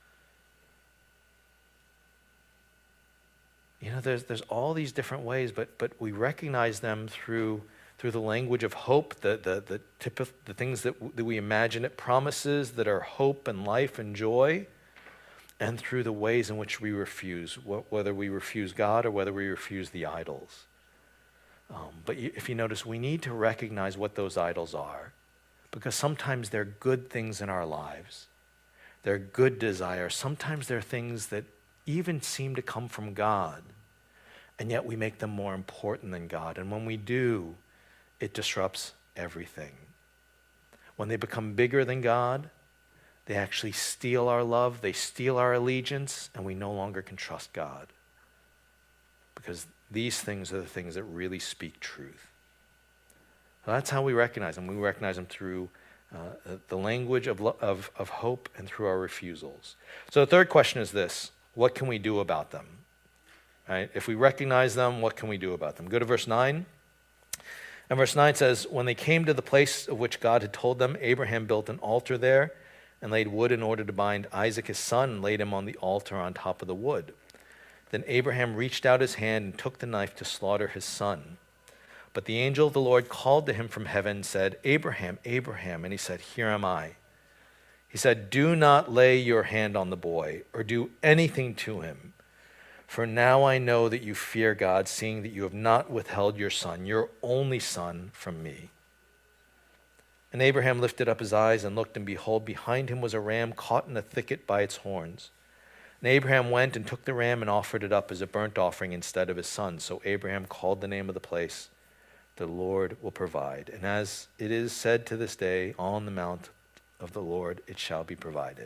Speaker 1: You know, there's, there's all these different ways, but, but we recognize them through, through the language of hope, the, the, the, tip of, the things that, w- that we imagine it, promises that are hope and life and joy. And through the ways in which we refuse, whether we refuse God or whether we refuse the idols. Um, but you, if you notice, we need to recognize what those idols are, because sometimes they're good things in our lives. They're good desires. Sometimes they're things that even seem to come from God, and yet we make them more important than God. And when we do, it disrupts everything. When they become bigger than God, they actually steal our love, they steal our allegiance, and we no longer can trust God. Because these things are the things that really speak truth. So that's how we recognize them. We recognize them through uh, the language of, lo- of, of hope and through our refusals. So the third question is this: what can we do about them? Right? If we recognize them, what can we do about them? Go to verse nine. And verse nine says, when they came to the place of which God had told them, Abraham built an altar there and laid wood in order to bind Isaac his son, and laid him on the altar on top of the wood. Then Abraham reached out his hand and took the knife to slaughter his son. But the angel of the Lord called to him from heaven and said, Abraham, Abraham. And he said, here am I. He said, do not lay your hand on the boy or do anything to him. For now I know that you fear God, seeing that you have not withheld your son, your only son, from me. And Abraham lifted up his eyes and looked, and behold, behind him was a ram caught in a thicket by its horns. And Abraham went and took the ram and offered it up as a burnt offering instead of his son. So Abraham called the name of the place, the Lord will provide. And as it is said to this day, on the mount of the Lord it shall be provided.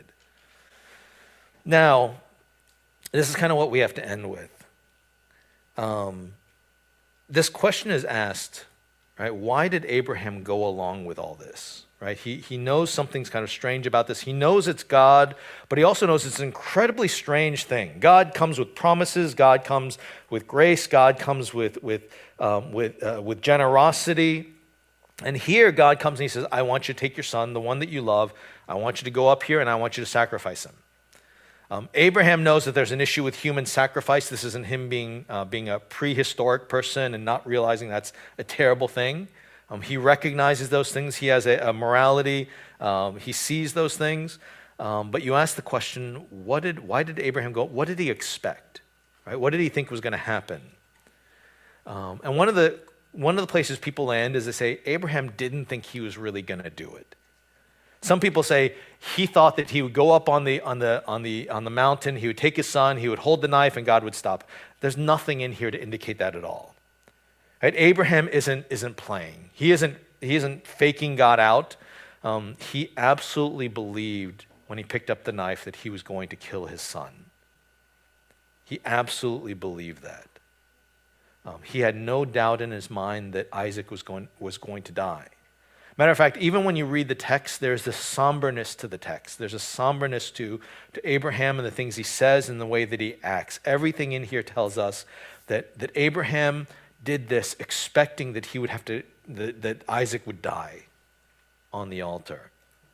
Speaker 1: Now, this is kind of what we have to end with. Um, this question is asked, right? Why did Abraham go along with all this? Right? He he knows something's kind of strange about this. He knows it's God, but he also knows it's an incredibly strange thing. God comes with promises. God comes with grace. God comes with with um, with uh, with generosity. And here God comes and he says, "I want you to take your son, the one that you love. I want you to go up here and I want you to sacrifice him." Um, Abraham knows that there's an issue with human sacrifice. This isn't him being, uh, being a prehistoric person and not realizing that's a terrible thing. Um, he recognizes those things. He has a, a morality. Um, he sees those things. Um, but you ask the question, what did, why did Abraham go? What did he expect? Right? What did he think was going to happen? Um, and one of the one of the places people land is they say Abraham didn't think he was really going to do it. Some people say he thought that he would go up on the on the on the on the mountain, he would take his son, he would hold the knife, and God would stop. There's nothing in here to indicate that at all. Right? Abraham isn't isn't playing. He isn't he isn't faking God out. Um, he absolutely believed when he picked up the knife that he was going to kill his son. He absolutely believed that. Um, he had no doubt in his mind that Isaac was going was going to die. Matter of fact, even when you read the text, there's this somberness to the text. There's a somberness to, to Abraham and the things he says and the way that he acts. Everything in here tells us that, that Abraham did this expecting that he would have to, that, that Isaac would die on the altar.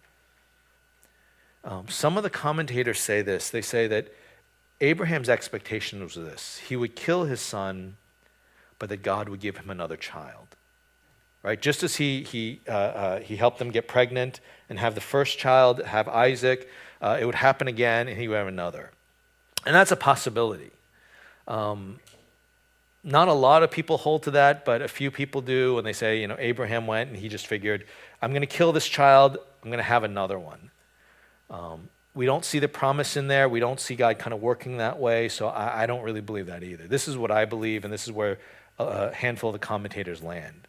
Speaker 1: Um, some of the commentators say this. They say that Abraham's expectation was this. He would kill his son, but that God would give him another child. Right? Just as he he uh, uh, he helped them get pregnant and have the first child, have Isaac, uh, it would happen again, and he would have another. And that's a possibility. Um, not a lot of people hold to that, but a few people do, and they say, you know, Abraham went and he just figured, I'm going to kill this child, I'm going to have another one. Um, we don't see the promise in there. We don't see God kind of working that way, so I, I don't really believe that either. This is what I believe, and this is where a, a handful of the commentators land.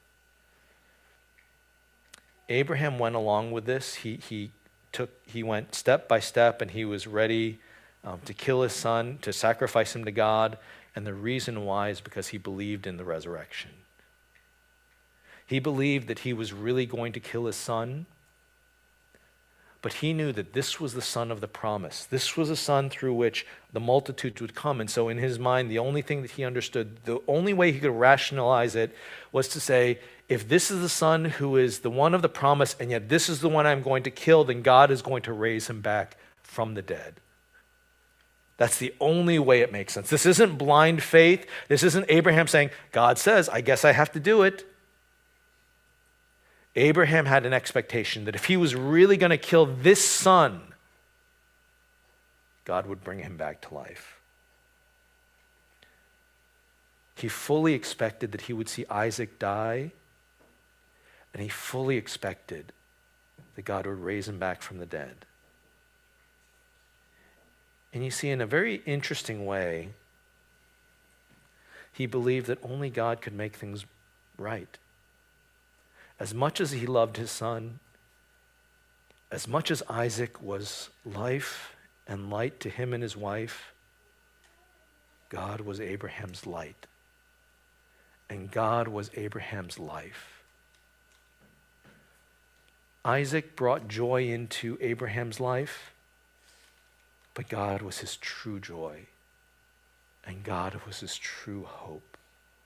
Speaker 1: Abraham went along with this. He he took he went step by step, and he was ready um, to kill his son, to sacrifice him to God. And the reason why is because he believed in the resurrection. He believed that he was really going to kill his son, but he knew that this was the son of the promise. This was a son through which the multitudes would come. And so in his mind, the only thing that he understood, the only way he could rationalize it was to say, if this is the son who is the one of the promise, and yet this is the one I'm going to kill, then God is going to raise him back from the dead. That's the only way it makes sense. This isn't blind faith. This isn't Abraham saying, God says, I guess I have to do it. Abraham had an expectation that if he was really going to kill this son, God would bring him back to life. He fully expected that he would see Isaac die, and he fully expected that God would raise him back from the dead. And you see, in a very interesting way, he believed that only God could make things right. As much as he loved his son, as much as Isaac was life and light to him and his wife, God was Abraham's light, and God was Abraham's life. Isaac brought joy into Abraham's life, but God was his true joy, and God was his true hope.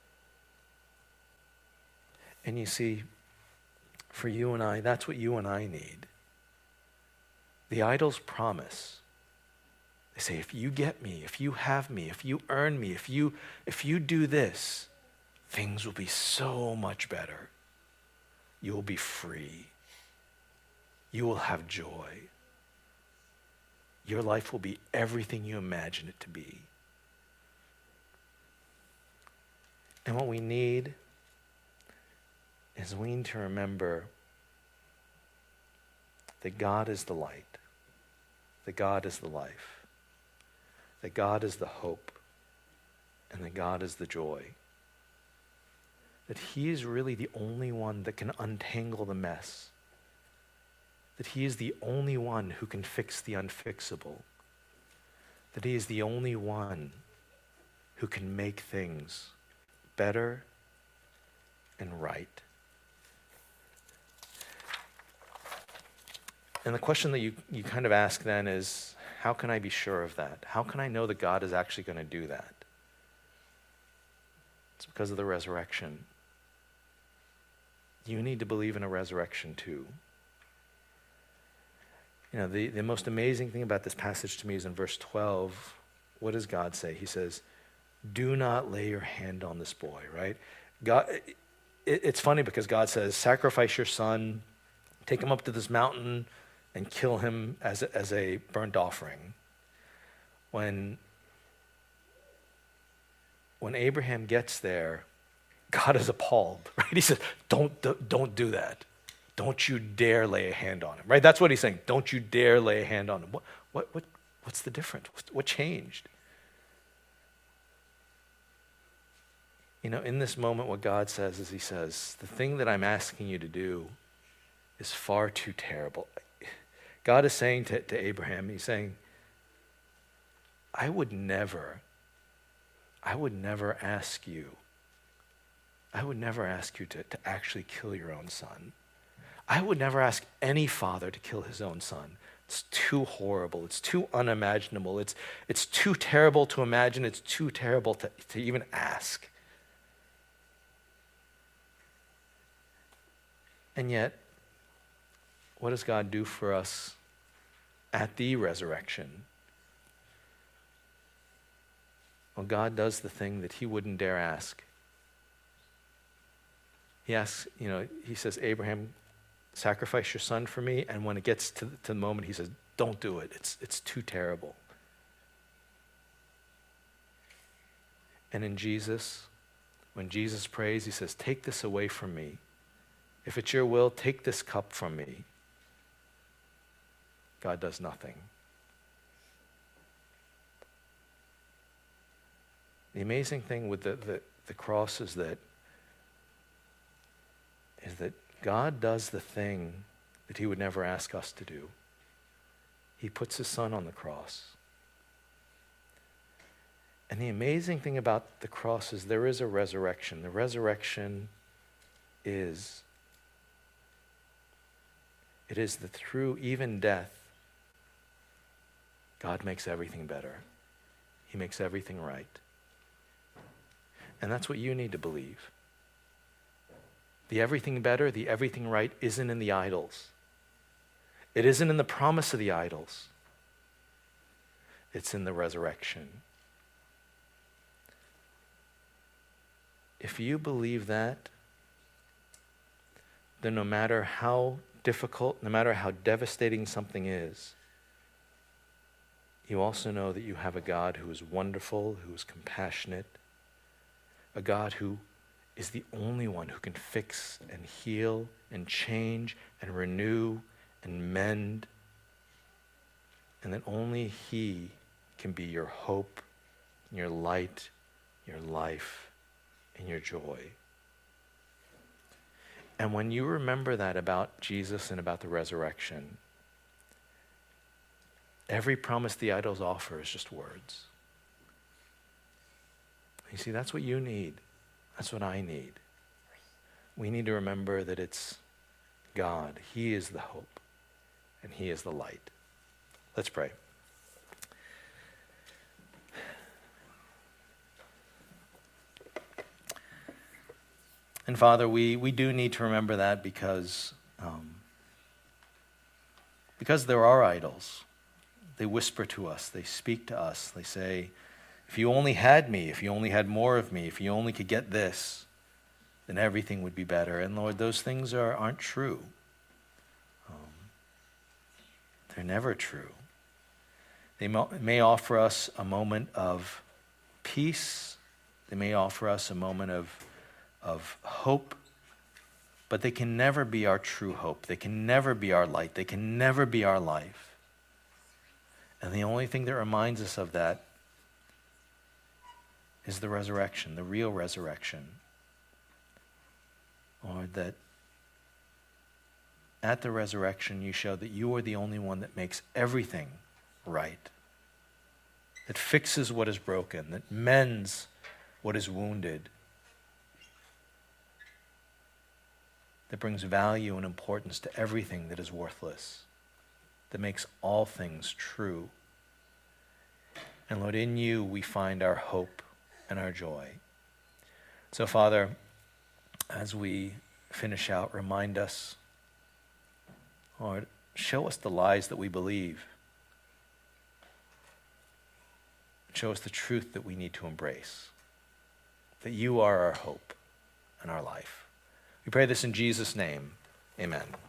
Speaker 1: And you see, for you and I, that's what you and I need. The idols promise. They say, if you get me, if you have me, if you earn me, if you if you do this, things will be so much better. You will be free. You will have joy. Your life will be everything you imagine it to be. And what we need is we need to remember that God is the light, that God is the life, that God is the hope, and that God is the joy. That he is really the only one that can untangle the mess. That he is the only one who can fix the unfixable. That he is the only one who can make things better and right. And the question that you, you kind of ask then is, how can I be sure of that? How can I know that God is actually going to do that? It's because of the resurrection. You need to believe in a resurrection too. You know, the, the most amazing thing about this passage to me is in verse twelve. What does God say? He says, do not lay your hand on this boy, right? God, it, it's funny because God says, sacrifice your son, take him up to this mountain and kill him as a, as a burnt offering. When, when Abraham gets there, God is appalled, right? He says, don't, don't do that. Don't you dare lay a hand on him, right? That's what he's saying. Don't you dare lay a hand on him. What, what, what, what's the difference? What changed? You know, in this moment, what God says is he says, the thing that I'm asking you to do is far too terrible. God is saying to, to Abraham, he's saying, I would never, I would never ask you, I would never ask you to, to actually kill your own son. I would never ask any father to kill his own son. It's too horrible. It's too unimaginable. It's, it's too terrible to imagine. It's too terrible to, to even ask. And yet, what does God do for us at the resurrection? Well, God does the thing that he wouldn't dare ask. He asks, you know, he says, Abraham, sacrifice your son for me. And when it gets to, to the moment, he says, don't do it. It's, it's too terrible. And in Jesus, when Jesus prays, he says, take this away from me. If it's your will, take this cup from me. God does nothing. The amazing thing with the, the, the cross is that, is that God does the thing that he would never ask us to do. He puts his son on the cross. And the amazing thing about the cross is there is a resurrection. The resurrection is, it is that through even death, God makes everything better. He makes everything right. And that's what you need to believe. The everything better, the everything right isn't in the idols. It isn't in the promise of the idols. It's in the resurrection. If you believe that, then no matter how difficult, no matter how devastating something is, you also know that you have a God who is wonderful, who is compassionate, a God who is the only one who can fix and heal and change and renew and mend, and that only he can be your hope, your light, your life, and your joy. And when you remember that about Jesus and about the resurrection, every promise the idols offer is just words. You see, that's what you need. That's what I need. We need to remember that it's God. He is the hope, and he is the light. Let's pray. And Father, we, we do need to remember that because, um, because there are idols. They whisper to us. They speak to us. They say, if you only had me, if you only had more of me, if you only could get this, then everything would be better. And Lord, those things are, aren't true. Um, they're never true. They mo- may offer us a moment of peace. They may offer us a moment of, of hope, but they can never be our true hope. They can never be our light. They can never be our life. And the only thing that reminds us of that is the resurrection, the real resurrection. Lord, that at the resurrection you show that you are the only one that makes everything right, that fixes what is broken, that mends what is wounded, that brings value and importance to everything that is worthless, that makes all things true. And Lord, in you we find our hope and our joy. So Father, as we finish out, remind us, Lord, show us the lies that we believe. Show us the truth that we need to embrace, that you are our hope and our life. We pray this in Jesus' name. Amen.